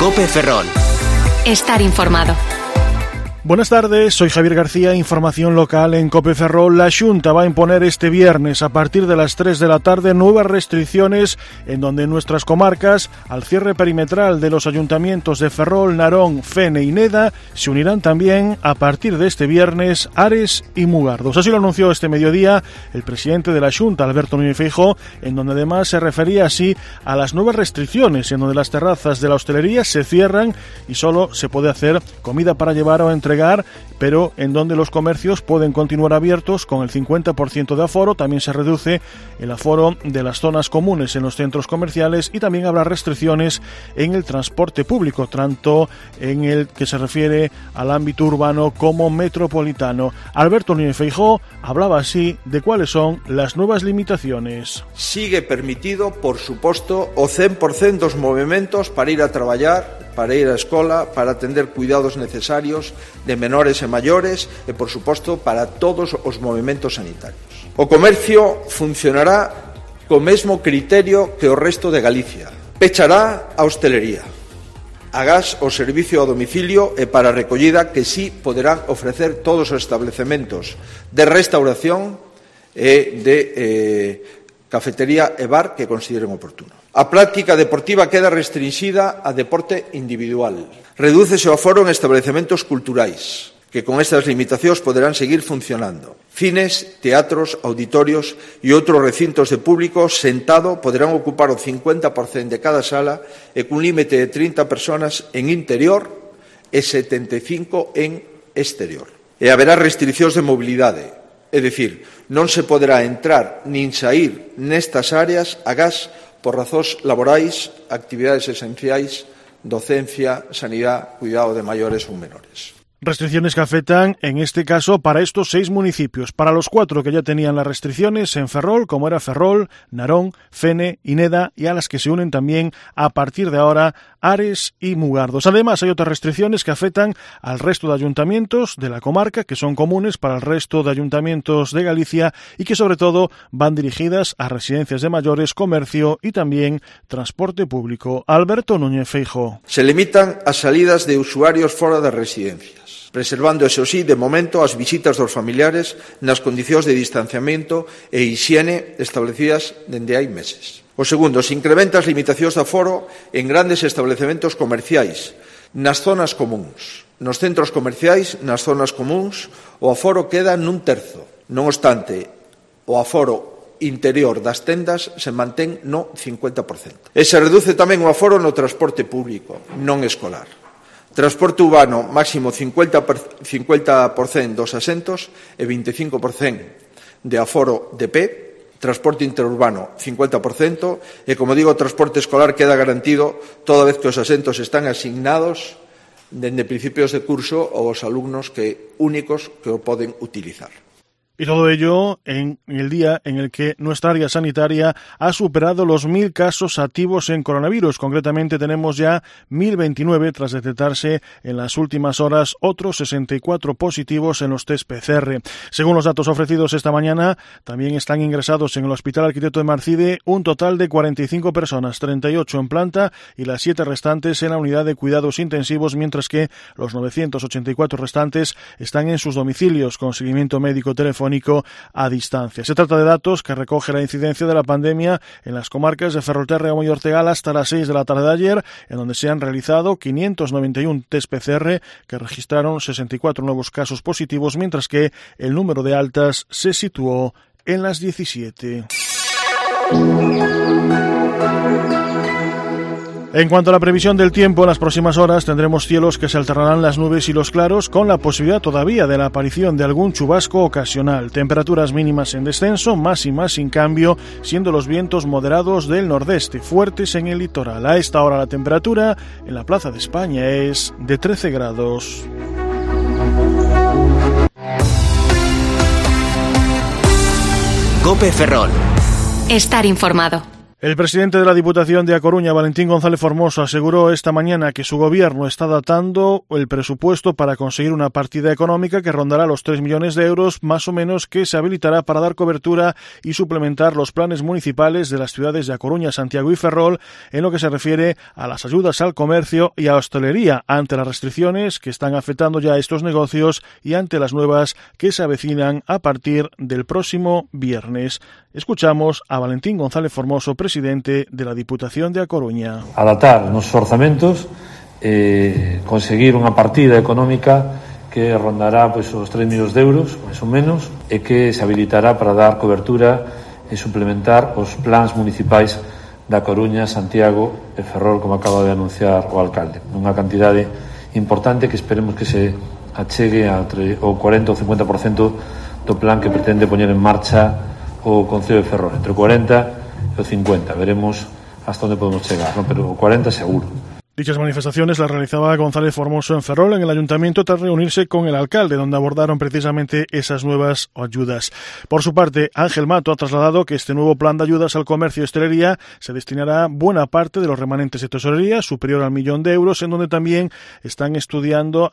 COPE Ferrol. Estar informado. Buenas tardes, soy Javier García, información local en COPE Ferrol. La Xunta va a imponer este viernes a partir de las 3 de la tarde nuevas restricciones en donde en nuestras comarcas, al cierre perimetral de los ayuntamientos de Ferrol, Narón, Fene y Neda, se unirán también a partir de este viernes Ares y Mugardos. Así lo anunció este mediodía el presidente de la Xunta, Alberto Núñez Feijóo, en donde además se refería así a las nuevas restricciones en donde las terrazas de la hostelería se cierran y solo se puede hacer comida para llevar o entregar, pero en donde los comercios pueden continuar abiertos con el 50% de aforo. También se reduce el aforo de las zonas comunes en los centros comerciales y también habrá restricciones en el transporte público, tanto en el que se refiere al ámbito urbano como metropolitano. Alberto Núñez Feijóo hablaba así de cuáles son las nuevas limitaciones. Sigue permitido, por suposto, o 100% dos movimentos para ir a traballar, para ir á escola, para atender cuidados necesarios de menores e maiores e, por suposto, para todos os movimentos sanitarios. O comercio funcionará co mesmo criterio que o resto de Galicia. Pechará a hostelería. Agás o servicio a domicilio e para recollida que sí poderán ofrecer todos os establecementos de restauración e de cafetería e bar que consideren oportuno. A práctica deportiva queda restringida a deporte individual. Redúcese o aforo en establecementos culturais, que con estas limitacións poderán seguir funcionando. Cines, teatros, auditorios e outros recintos de público sentado poderán ocupar o 50% de cada sala e cun límite de 30 persoas en interior e 75 en exterior. E haberá restriccións de mobilidade, é dicir, non se poderá entrar nin saír nestas áreas agás por razóns laborais, actividades esenciais, docencia, sanidade, cuidado de maiores ou menores. Restricciones que afectan, en este caso, para estos 6 municipios. Para los 4 que ya tenían las restricciones en Ferrol, como era Ferrol, Narón, Fene y Neda, y a las que se unen también a partir de ahora Ares y Mugardos. Además, hay otras restricciones que afectan al resto de ayuntamientos de la comarca, que son comunes para el resto de ayuntamientos de Galicia y que sobre todo van dirigidas a residencias de mayores, comercio y también transporte público. Alberto Núñez Feijóo. Se limitan as salidas de usuarios fora das residencias, preservando, eso sí, de momento, as visitas dos familiares nas condicións de distanciamento e hixiene establecidas dende hai meses. O segundo, se incrementa as limitacións de aforo en grandes establecementos comerciais, nas zonas comuns. Nos centros comerciais, nas zonas comuns, o aforo queda nun terzo. Non obstante, o aforo interior das tendas se mantén no 50%. E se reduce tamén o aforo no transporte público, non escolar. Transporte urbano, máximo 50% dos asentos e 25% de aforo de pé. Transporte interurbano, 50%. E, como digo, o transporte escolar queda garantido toda vez que os asentos están asignados dende principios de curso aos alumnos únicos que o poden utilizar. Y todo ello en el día en el que nuestra área sanitaria ha superado los 1.000 casos activos en coronavirus. Concretamente tenemos ya 1.029 tras detectarse en las últimas horas otros 64 positivos en los test PCR. Según los datos ofrecidos esta mañana, también están ingresados en el Hospital Arquitecto de Marcide un total de 45 personas, 38 en planta y las 7 restantes en la unidad de cuidados intensivos, mientras que los 984 restantes están en sus domicilios con seguimiento médico telefónico a distancia. Se trata de datos que recoge la incidencia de la pandemia en las comarcas de Ferrolterra y Ortegal hasta las 6 de la tarde de ayer, en donde se han realizado 591 test PCR que registraron 64 nuevos casos positivos, mientras que el número de altas se situó en las 17. En cuanto a la previsión del tiempo, en las próximas horas tendremos cielos que se alternarán las nubes y los claros, con la posibilidad todavía de la aparición de algún chubasco ocasional. Temperaturas mínimas en descenso, máximas sin cambio, siendo los vientos moderados del nordeste, fuertes en el litoral. A esta hora la temperatura en la Plaza de España es de 13 grados. COPE Ferrol. Estar informado. El presidente de la Diputación de A Coruña, Valentín González Formoso, aseguró esta mañana que su gobierno está datando el presupuesto para conseguir una partida económica que rondará los 3 millones de euros, más o menos, que se habilitará para dar cobertura y suplementar los planes municipales de las ciudades de A Coruña, Santiago y Ferrol en lo que se refiere a las ayudas al comercio y a hostelería ante las restricciones que están afectando ya a estos negocios y ante las nuevas que se avecinan a partir del próximo viernes. Escuchamos a Valentín González Formoso, presidente de la Diputación de A Coruña. Adaptar nos orzamentos, conseguir unha partida económica que rondará os 3 millóns de euros, máis ou menos, e que se habilitará para dar cobertura e suplementar os plans municipais da Coruña, Santiago e Ferrol, como acaba de anunciar o alcalde. Unha cantidade importante que esperemos que se achegue ao 40 ou 50% do plan que pretende poñer en marcha o Concello de Ferrol, entre o 40 e o 50. Veremos hasta onde podemos chegar, ¿no? Pero o 40 seguro. Dichas manifestaciones las realizaba González Formoso en Ferrol, en el ayuntamiento, tras reunirse con el alcalde, donde abordaron precisamente esas nuevas ayudas. Por su parte, Ángel Mato ha trasladado que este nuevo plan de ayudas al comercio y hostelería se destinará buena parte de los remanentes de tesorería, superior al 1 millón de euros, en donde también están estudiando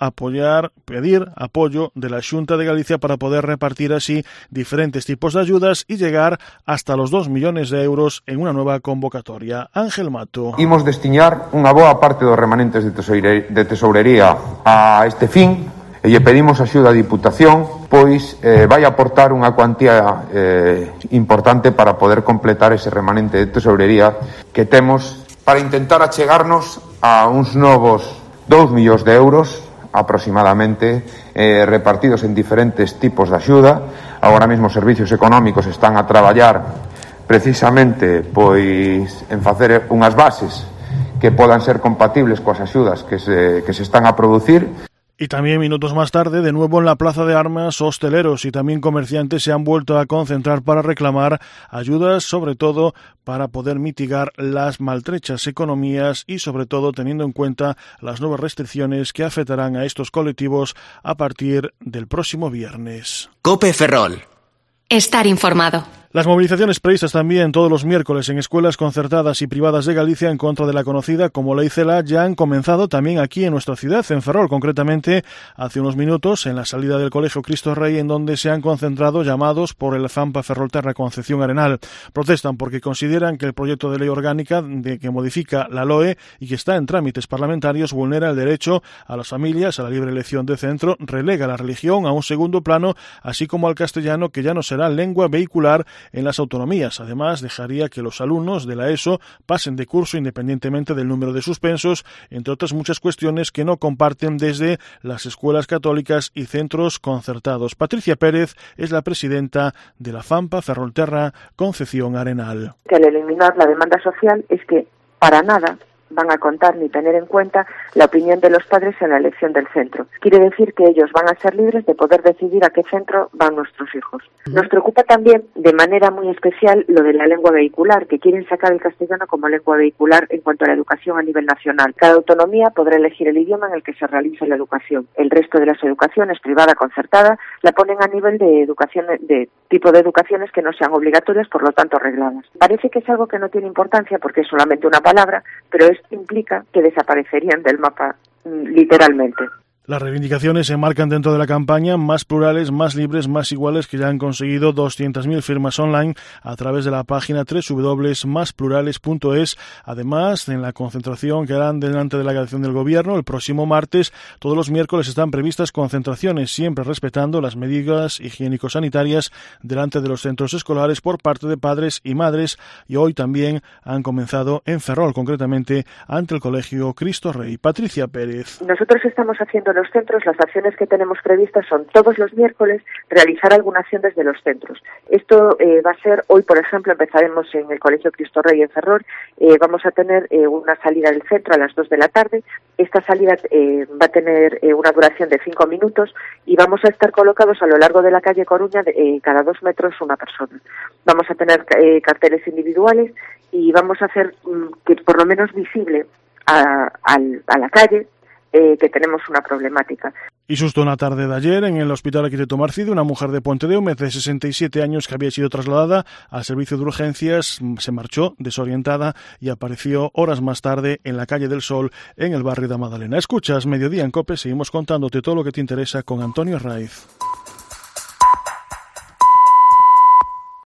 pedir apoyo de la Xunta de Galicia para poder repartir así diferentes tipos de ayudas y llegar hasta los 2 millones de euros en una nueva convocatoria. Ángel Mato. Imos destinar unha boa parte dos remanentes de tesourería a este fin e lle pedimos axuda á Diputación, pois vai aportar unha cuantía importante para poder completar ese remanente de tesourería que temos para intentar achegarnos a uns novos 2 millóns de euros aproximadamente, repartidos en diferentes tipos de axuda. Agora mesmo os servicios económicos están a traballar precisamente pois en facer unhas bases que podan ser compatibles coas axudas que se están a producir. Y también minutos más tarde, de nuevo en la Plaza de Armas, hosteleros y también comerciantes se han vuelto a concentrar para reclamar ayudas, sobre todo para poder mitigar las maltrechas economías y sobre todo teniendo en cuenta las nuevas restricciones que afectarán a estos colectivos a partir del próximo viernes. COPE Ferrol. Estar informado. Las movilizaciones previstas también todos los miércoles en escuelas concertadas y privadas de Galicia en contra de la conocida como Ley Celaá ya han comenzado también aquí en nuestra ciudad, en Ferrol, concretamente hace unos minutos en la salida del Colegio Cristo Rey, en donde se han concentrado llamados por el FAMPA Ferrolterra Concepción Arenal. Protestan porque consideran que el proyecto de ley orgánica que modifica la LOE y que está en trámites parlamentarios vulnera el derecho a las familias a la libre elección de centro, relega la religión a un segundo plano, así como al castellano, que ya no será lengua vehicular en las autonomías. Además, dejaría que los alumnos de la ESO pasen de curso independientemente del número de suspensos, entre otras muchas cuestiones que no comparten desde las escuelas católicas y centros concertados. Patricia Pérez es la presidenta de la FAMPA Ferrolterra Concepción Arenal. Que al eliminar la demanda social es que para nada van a contar ni tener en cuenta la opinión de los padres en la elección del centro. Quiere decir que ellos van a ser libres de poder decidir a qué centro van nuestros hijos. Nos preocupa también de manera muy especial lo de la lengua vehicular, que quieren sacar el castellano como lengua vehicular en cuanto a la educación a nivel nacional. Cada autonomía podrá elegir el idioma en el que se realice la educación. El resto de las educaciones, privada, concertada, la ponen a nivel de educación, de tipo de educaciones que no sean obligatorias, por lo tanto regladas. Parece que es algo que no tiene importancia porque es solamente una palabra, pero esto implica que desaparecerían del mapa literalmente. Las reivindicaciones se enmarcan dentro de la campaña Más plurales, más libres, más iguales, que ya han conseguido 200.000 firmas online a través de la página www.masplurales.es. Además, en la concentración que harán delante de la delegación del Gobierno el próximo martes, todos los miércoles están previstas concentraciones, siempre respetando las medidas higiénico-sanitarias delante de los centros escolares por parte de padres y madres, y hoy también han comenzado en Ferrol, concretamente ante el Colegio Cristo Rey. Patricia Pérez. Nosotros estamos haciendo los centros, las acciones que tenemos previstas son todos los miércoles realizar alguna acción desde los centros. Esto va a ser, hoy por ejemplo empezaremos en el Colegio Cristo Rey en Ferrol, vamos a tener una salida del centro a las 2 de la tarde. Esta salida va a tener una duración de 5 minutos y vamos a estar colocados a lo largo de la calle Coruña cada 2 metros una persona. Vamos a tener carteles individuales y vamos a hacer que por lo menos visible a la calle que tenemos una problemática. Y justo una tarde de ayer, en el Hospital Arquitecto Marcide, una mujer de Pontedeume de 67 años que había sido trasladada al servicio de urgencias se marchó desorientada y apareció horas más tarde en la calle del Sol, en el barrio de Madalena. Escuchas Mediodía en COPE, seguimos contándote todo lo que te interesa con Antonio Raiz.